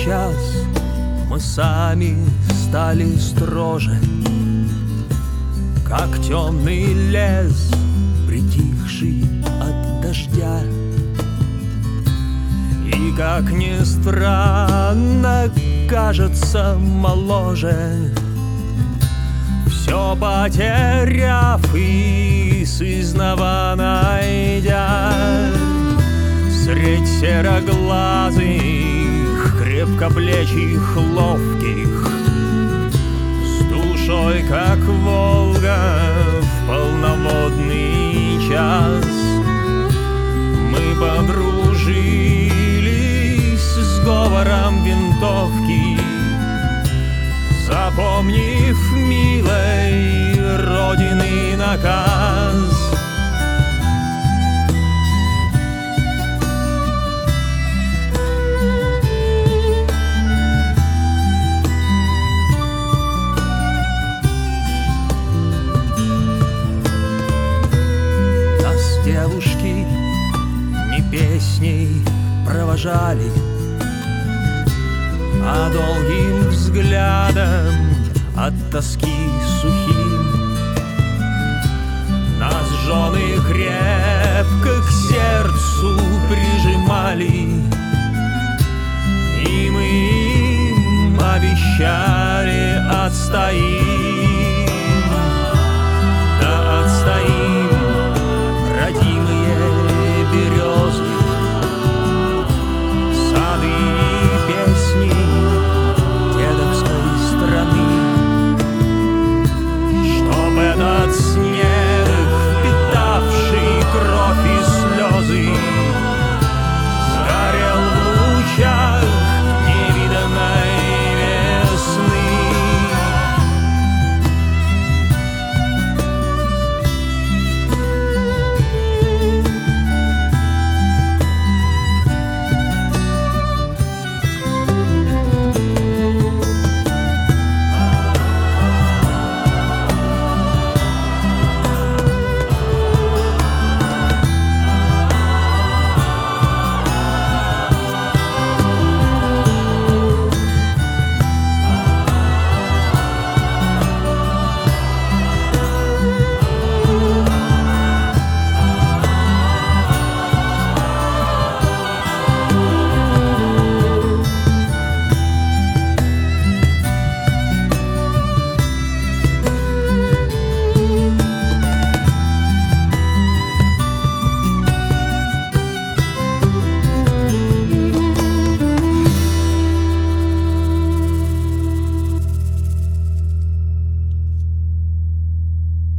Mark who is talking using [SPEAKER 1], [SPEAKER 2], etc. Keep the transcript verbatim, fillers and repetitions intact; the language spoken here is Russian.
[SPEAKER 1] час мы сами стали строже, как темный лес, притихший от дождя. И, как ни странно, кажется моложе, все потеряв и сызнова найдя. Средь сероглазых, крепкоплечих, ловких, с душой, как Волга в полноводный час, мы подружились с говором винтовки, запомнив милой Родины наказ. Нас девушки не песней провожали, а долгим взглядом от тоски сухим. Нас жены крепко к сердцу прижали.